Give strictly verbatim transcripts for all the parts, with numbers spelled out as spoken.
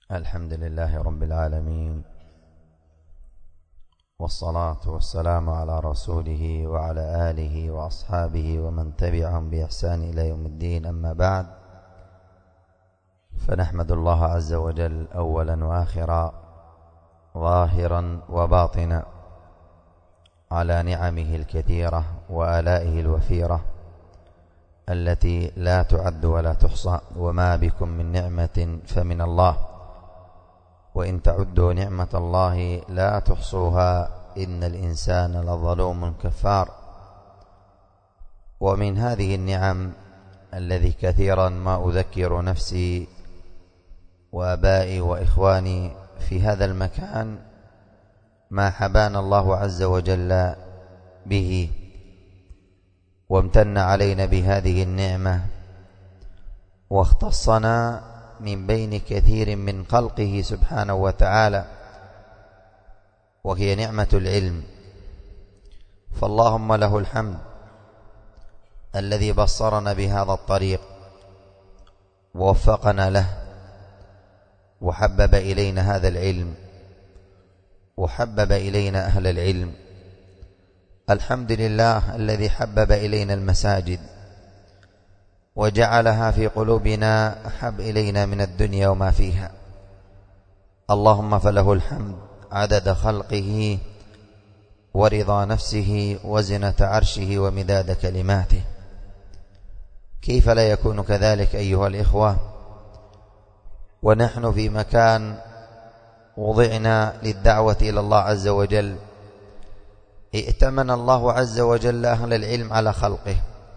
الحمد لله رب العالمين، والصلاة والسلام على رسوله وعلى آله وأصحابه ومن تبعهم بإحسان إلى يوم الدين. أما بعد، فنحمد الله عز وجل أولا وآخرا، ظاهرا وباطنا، على نعمه الكثيرة وآلائه الوفيرة التي لا تعد ولا تحصى، وما بكم من نعمة فمن الله، وإن تعدوا نعمة الله لا تحصوها إن الإنسان لظلوم كفار. ومن هذه النعم الذي كثيرا ما أذكر نفسي وآبائي وإخواني في هذا المكان ما حبانا الله عز وجل به وامتن علينا بهذه النعمة، واختصنا من بين كثير من خلقه سبحانه وتعالى، وهي نعمة العلم. فاللهم له الحمد الذي بصرنا بهذا الطريق ووفقنا له، وحبب إلينا هذا العلم، وحبب إلينا أهل العلم. الحمد لله الذي حبب إلينا المساجد وجعلها في قلوبنا أحب إلينا من الدنيا وما فيها. اللهم فله الحمد عدد خلقه ورضا نفسه وزنة عرشه ومداد كلماته. كيف لا يكون كذلك أيها الإخوة، ونحن في مكان وضعنا للدعوة إلى الله عز وجل؟ ائتمن الله عز وجل أهل العلم على خلقه،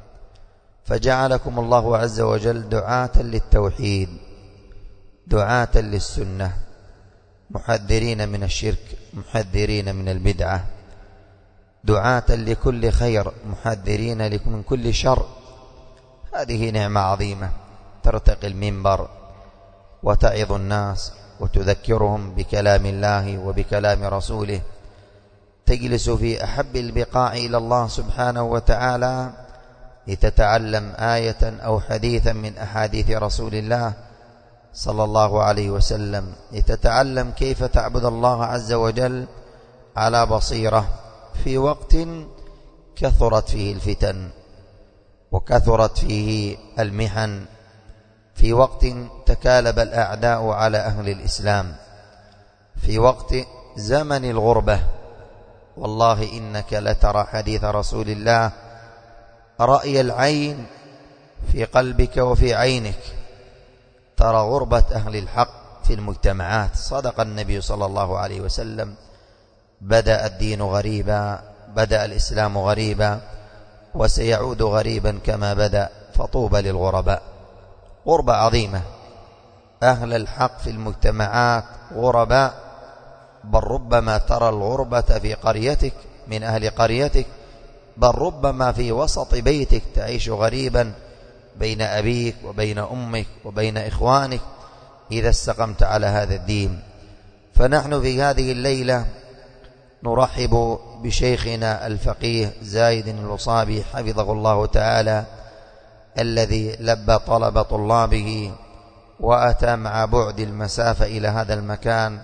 فجعلكم الله عز وجل دعاة للتوحيد، دعاة للسنة، محذرين من الشرك، محذرين من البدعة، دعاة لكل خير، محذرين من كل شر. هذه نعمة عظيمة، ترتقي المنبر وتعظ الناس وتذكرهم بكلام الله وبكلام رسوله، تجلس في أحب البقاع إلى الله سبحانه وتعالى لتتعلم آية أو حديثا من أحاديث رسول الله صلى الله عليه وسلم، لتتعلم كيف تعبد الله عز وجل على بصيرة في وقت كثرت فيه الفتن وكثرت فيه المحن، في وقت تكالب الأعداء على أهل الإسلام، في وقت زمن الغربة. والله إنك لترى حديث رسول الله رأي العين في قلبك وفي عينك، ترى غربة أهل الحق في المجتمعات. صدق النبي صلى الله عليه وسلم: بدأ الدين غريبا، بدأ الإسلام غريبا، وسيعود غريبا كما بدأ، فطوبى للغرباء. غربة عظيمة، أهل الحق في المجتمعات غرباء، بل ربما ترى الغربة في قريتك من أهل قريتك، بل ربما في وسط بيتك تعيش غريبا بين أبيك وبين أمك وبين إخوانك إذا استقمت على هذا الدين. فنحن في هذه الليلة نرحب بشيخنا الفقيه زايد الوصابي حفظه الله تعالى، الذي لبى طلب طلابه وأتى مع بعد المسافة إلى هذا المكان،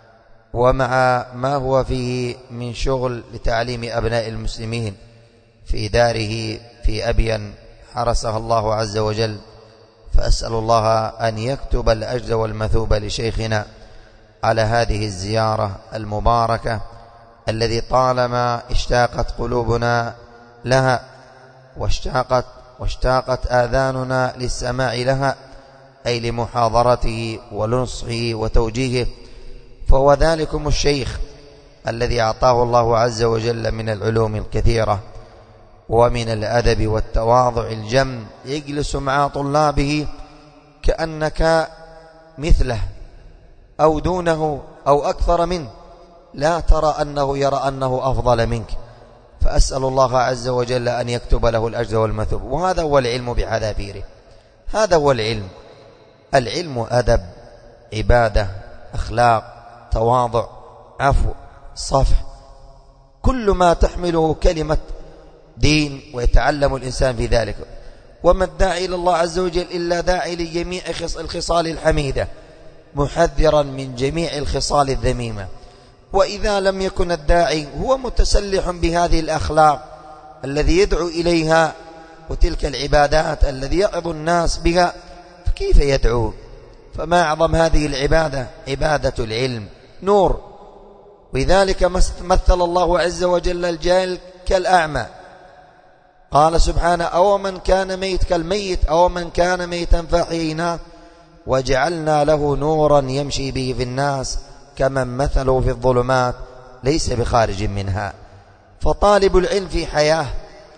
ومع ما هو فيه من شغل لتعليم أبناء المسلمين في داره في أبين حرسها الله عز وجل. فأسأل الله أن يكتب الأجر والمثوب لشيخنا على هذه الزيارة المباركة الذي طالما اشتاقت قلوبنا لها، واشتاقت واشتاقت آذاننا للسماع لها، أي لمحاضرته ونصحه وتوجيهه. فهو ذلكم الشيخ الذي أعطاه الله عز وجل من العلوم الكثيرة ومن الأدب والتواضع الجم، يجلس مع طلابه كأنك مثله أو دونه أو أكثر منه، لا ترى أنه يرى أنه أفضل منك. فأسأل الله عز وجل أن يكتب له الأجر والمثوب. وهذا هو العلم بحذافيره، هذا هو العلم. العلم أدب، عبادة، أخلاق، تواضع، عفو، صفح، كل ما تحمله كلمة دين ويتعلم الإنسان في ذلك. وما الداعي إلى الله عز وجل إلا داعي لجميع الخصال الحميدة، محذرا من جميع الخصال الذميمة. وإذا لم يكن الداعي هو متسلح بهذه الأخلاق الذي يدعو إليها وتلك العبادات الذي يعظ الناس بها، فكيف يدعو؟ فما أعظم هذه العبادة؟ عبادة العلم نور. ولذلك مثل الله عز وجل الجاهل كالأعمى، قال سبحانه: أو من كان ميت كالميت أو من كان ميتا فأحييناه وجعلنا له نورا يمشي به في الناس كمن مثله في الظلمات ليس بخارج منها. فطالب العلم في حياة: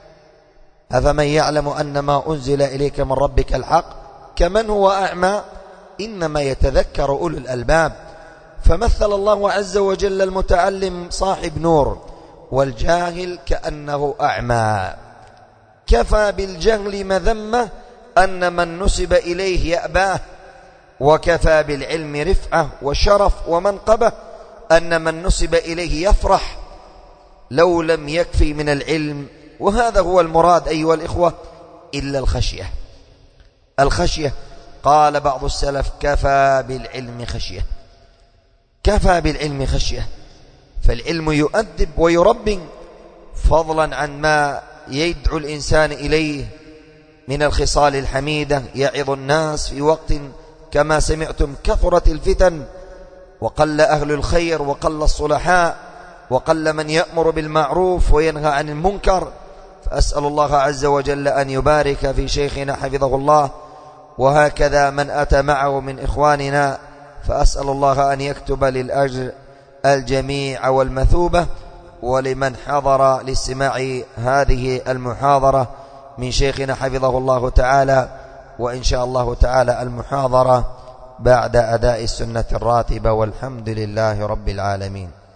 أفمن يعلم أن ما أنزل إليك من ربك الحق كمن هو أعمى إنما يتذكر أولو الألباب. فمثل الله عز وجل المتعلم صاحب نور والجاهل كأنه أعمى. كفى بالجهل مذمة أن من نسب إليه يأباه، وكفى بالعلم رفعة وشرف ومنقبة أن من نسب إليه يفرح لو لم يكفي من العلم. وهذا هو المراد أيها الإخوة، إلا الخشية. الخشية قال بعض السلف: كفى بالعلم خشية. كفى بالعلم خشية. فالعلم يؤدب ويربي، فضلا عن ما يدعو الإنسان إليه من الخصال الحميدة. يعظ الناس في وقت كما سمعتم كثرت الفتن وقل أهل الخير وقل الصلحاء وقل من يأمر بالمعروف وينهى عن المنكر. فأسأل الله عز وجل أن يبارك في شيخنا حفظه الله، وهكذا من أتى معه من إخواننا، فأسأل الله أن يكتب للأجر الجميع والمثوبة. ولمن حضر لاستماع هذه المحاضرة من شيخنا حفظه الله تعالى، وإن شاء الله تعالى المحاضرة بعد أداء السنة الراتبة، والحمد لله رب العالمين.